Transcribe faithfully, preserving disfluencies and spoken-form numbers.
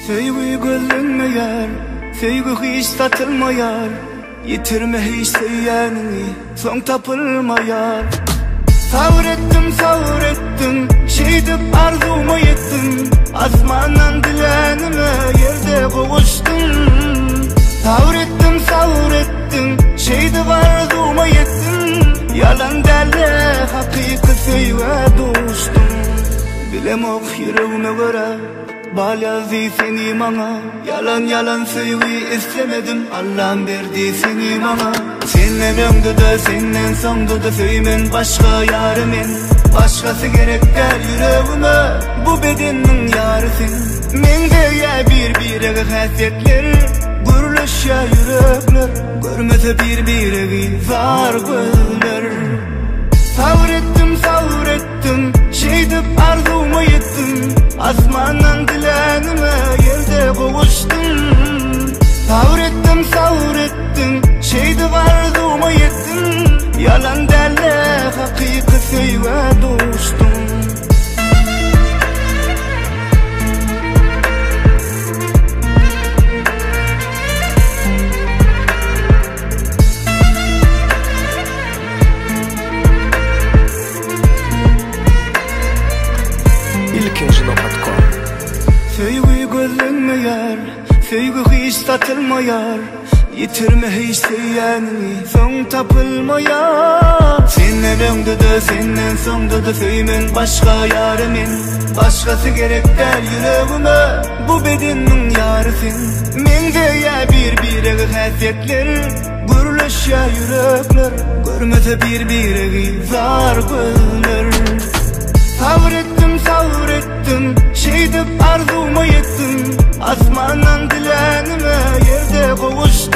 Sevgi gözlenmeyer, sevgi hiç satılmayar. Yitirme hiç sevyenini, son tapılmayar. Savrettim savrettim, şeydip arzuma yettim. Asmandan dilenime yerde kovuştum. Savrettim savrettim, şeydip arzuma yettim. Yalan derle hakiki sevve doğuştum. Bilemok yüreğime göre bal yazdı seni bana. Yalan yalan sevgi istemedim, Allah'ım verdi seni bana. Seninle ömdü de senden sondu da söylemen başka yarımın. Başkası gerek der yüreğime, bu bedenin yarısın. Men de ya bir bire hasretler, gürleşe yürekler. Görmese bir bire zar gözler. Savrettim savrettim, şeydip arzuma yettim. Asmandan dilenime yerde kovuştum. Savrettim savrettim, şeydip arzuma yettim. Yalan derle hakiki sevve doğuştum. Sevgi gözlenmeyer, sevgi hiç satılmayar. Yitirme hiç sevyenini, son tapılmayar. Seninle ömdü de senden sondu da söylemen başka yarımın. Başkası gerek der yüreğime, bu bedenin yarısın. Men de ya bir bire hasretler, gürleşe yürekler. Görmese bir bire zar gözler. Savrettim savrettim, şeydip arzuma yettim. Asmandan dilenime yerde kovuştum.